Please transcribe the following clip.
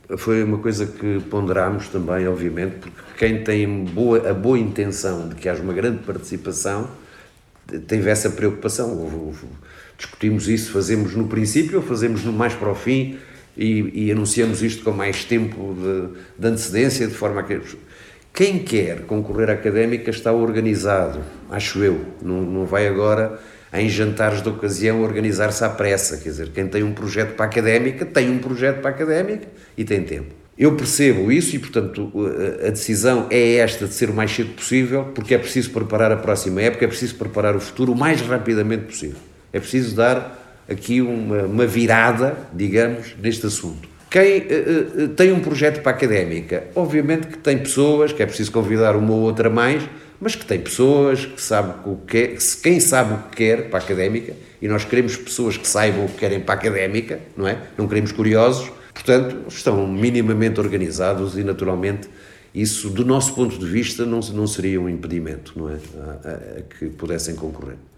Foi uma coisa que ponderámos também, obviamente, porque quem tem a boa intenção de que haja uma grande participação teve essa preocupação. Discutimos isso, fazemos no princípio ou fazemos no mais para o fim e anunciamos isto com mais tempo de antecedência, de forma a que quem quer concorrer à académica está organizado, acho eu, não vai agora em jantares de ocasião organizar-se à pressa, quer dizer, quem tem um projeto para a académica tem um projeto para a académica e tem tempo. Eu percebo isso e, portanto, a decisão é esta de ser o mais cedo possível, porque é preciso preparar a próxima época, é preciso preparar o futuro o mais rapidamente possível. É preciso dar aqui uma virada, digamos, neste assunto. Quem tem um projeto para a académica, obviamente que tem pessoas, que é preciso convidar uma ou outra mais, mas que tem pessoas que sabem o que quer, quem sabe o que quer para a académica, e nós queremos pessoas que saibam o que querem para a académica, não é? Não queremos curiosos, portanto, estão minimamente organizados e, naturalmente, isso, do nosso ponto de vista, não seria um impedimento, não é? A que pudessem concorrer.